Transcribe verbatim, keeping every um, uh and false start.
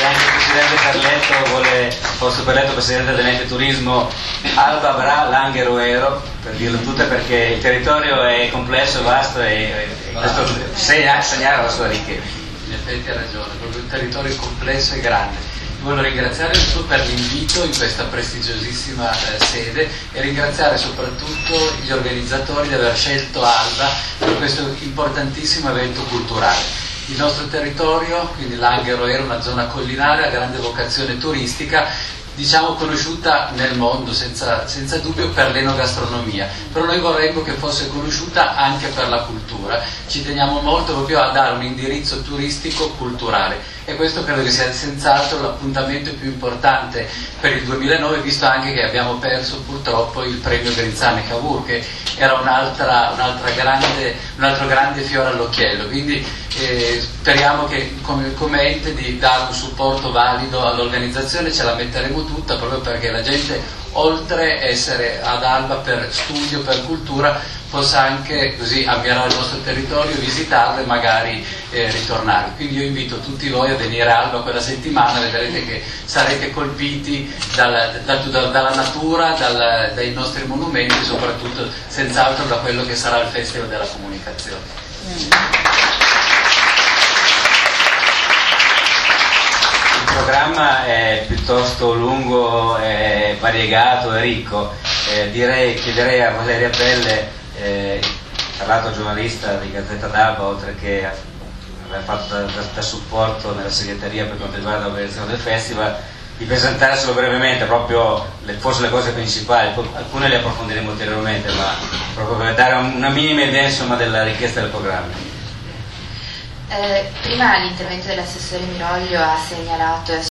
e anche il Presidente Carletto vuole posto per letto, Presidente dell'Ente Turismo, Alba Bra Langhe-Roero, per dirlo tutte, perché il territorio è complesso, vasto e, e questo segna, segnala la sua ricchezza. In effetti ha ragione, proprio un territorio complesso e grande. Voglio ringraziare per l'invito in questa prestigiosissima eh, sede e ringraziare soprattutto gli organizzatori di aver scelto Alba per questo importantissimo evento culturale. Il nostro territorio, quindi Langhe-Roero, una zona collinare a grande vocazione turistica, diciamo conosciuta nel mondo senza, senza dubbio per l'enogastronomia, però noi vorremmo che fosse conosciuta anche per la cultura. Ci teniamo molto proprio a dare un indirizzo turistico culturale e questo credo che sia senz'altro l'appuntamento più importante per il duemilanove, visto anche che abbiamo perso purtroppo il premio Grinzane Cavour, che era un'altra, un'altra grande, un altro grande fiore all'occhiello. Quindi eh, speriamo che come, come ente di dare un supporto valido all'organizzazione, ce la metteremo tutta proprio perché la gente, oltre a essere ad Alba per studio, per cultura, possa anche così ammirare il nostro territorio, visitarlo e magari eh, ritornare. Quindi io invito tutti voi a venire a Alba quella settimana, vedrete che sarete colpiti dal, dal, dal, dalla natura, dal, dai nostri monumenti e soprattutto senz'altro da quello che sarà il Festival della Comunicazione. Il programma è piuttosto lungo, è variegato e ricco. Eh, direi, chiederei a Valeria Pelle, eh, tra l'altro giornalista di Gazzetta d'Alba, oltre che aver fatto da, da, da supporto nella segreteria per quanto riguarda l'organizzazione del festival, di presentarselo brevemente, proprio le, forse le cose principali, alcune le approfondiremo ulteriormente, ma proprio per dare una minima idea insomma della ricchezza del programma. Eh, prima l'intervento dell'assessore Miroglio ha segnalato